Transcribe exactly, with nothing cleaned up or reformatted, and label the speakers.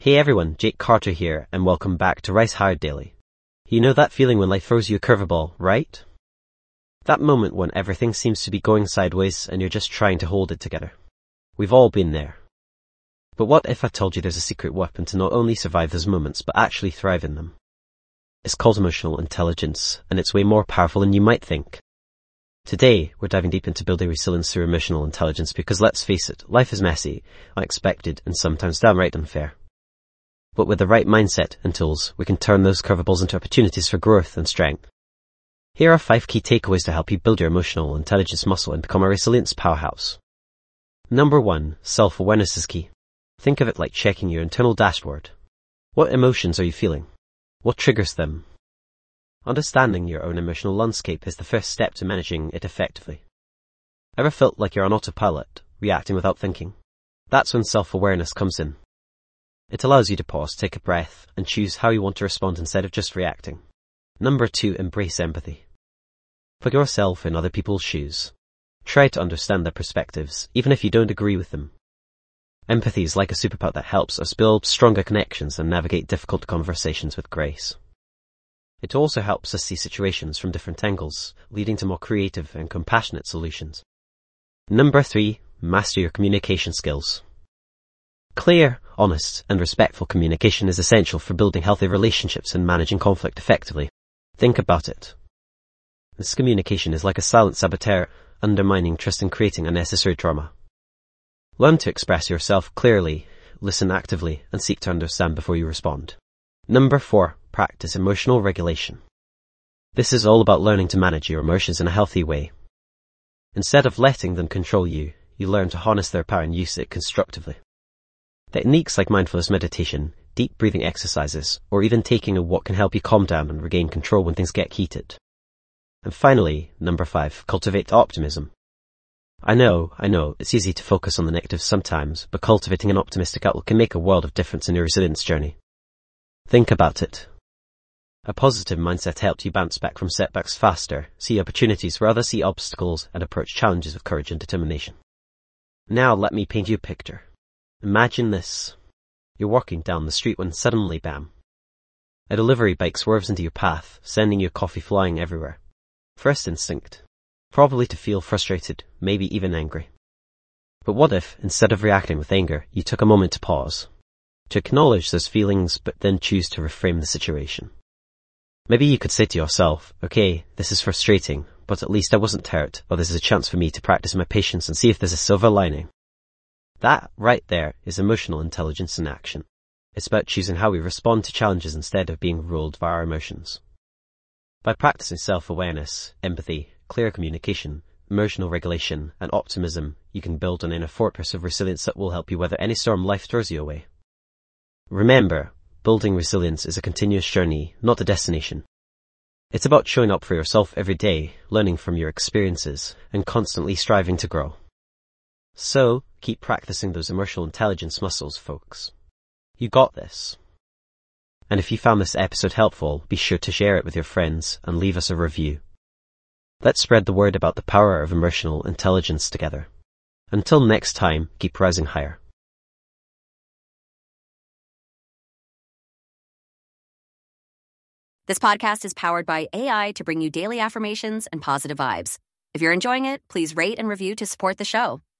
Speaker 1: Hey everyone, Jake Carter here, and welcome back to Rice Hard Daily. You know that feeling when life throws you a curveball, right? That moment when everything seems to be going sideways and you're just trying to hold it together. We've all been there. But what if I told you there's a secret weapon to not only survive those moments, but actually thrive in them? It's called emotional intelligence, and it's way more powerful than you might think. Today, we're diving deep into building resilience through emotional intelligence because let's face it, life is messy, unexpected, and sometimes downright unfair. But with the right mindset and tools, we can turn those curveballs into opportunities for growth and strength. Here are five key takeaways to help you build your emotional intelligence muscle and become a resilience powerhouse. Number one, self-awareness is key. Think of it like checking your internal dashboard. What emotions are you feeling? What triggers them? Understanding your own emotional landscape is the first step to managing it effectively. Ever felt like you're on autopilot, reacting without thinking? That's when self-awareness comes in. It allows you to pause, take a breath, and choose how you want to respond instead of just reacting. Number two, embrace empathy. Put yourself in other people's shoes. Try to understand their perspectives, even if you don't agree with them. Empathy is like a superpower that helps us build stronger connections and navigate difficult conversations with grace. It also helps us see situations from different angles, leading to more creative and compassionate solutions. Number three, master your communication skills. Clear, honest, and respectful communication is essential for building healthy relationships and managing conflict effectively. Think about it. This communication is like a silent saboteur, undermining trust and creating unnecessary trauma. Learn to express yourself clearly, listen actively, and seek to understand before you respond. Number four, practice emotional regulation. This is all about learning to manage your emotions in a healthy way. Instead of letting them control you, you learn to harness their power and use it constructively. Techniques like mindfulness meditation, deep breathing exercises, or even taking a walk can help you calm down and regain control when things get heated. And finally, number five, cultivate optimism. I know, I know, it's easy to focus on the negatives sometimes, but cultivating an optimistic outlook can make a world of difference in your resilience journey. Think about it. A positive mindset helps you bounce back from setbacks faster, see opportunities where others see obstacles, and approach challenges with courage and determination. Now let me paint you a picture. Imagine this. You're walking down the street when suddenly, bam, a delivery bike swerves into your path, sending your coffee flying everywhere. First instinct, probably to feel frustrated, maybe even angry. But what if, instead of reacting with anger, you took a moment to pause, to acknowledge those feelings, but then choose to reframe the situation? Maybe you could say to yourself, okay, this is frustrating, but at least I wasn't hurt, or this is a chance for me to practice my patience and see if there's a silver lining. That, right there, is emotional intelligence in action. It's about choosing how we respond to challenges instead of being ruled by our emotions. By practicing self-awareness, empathy, clear communication, emotional regulation, and optimism, you can build an inner fortress of resilience that will help you weather any storm life throws you away. Remember, building resilience is a continuous journey, not a destination. It's about showing up for yourself every day, learning from your experiences, and constantly striving to grow. So, keep practicing those emotional intelligence muscles, folks. You got this. And if you found this episode helpful, be sure to share it with your friends and leave us a review. Let's spread the word about the power of emotional intelligence together. Until next time, keep rising higher.
Speaker 2: This podcast is powered by A I to bring you daily affirmations and positive vibes. If you're enjoying it, please rate and review to support the show.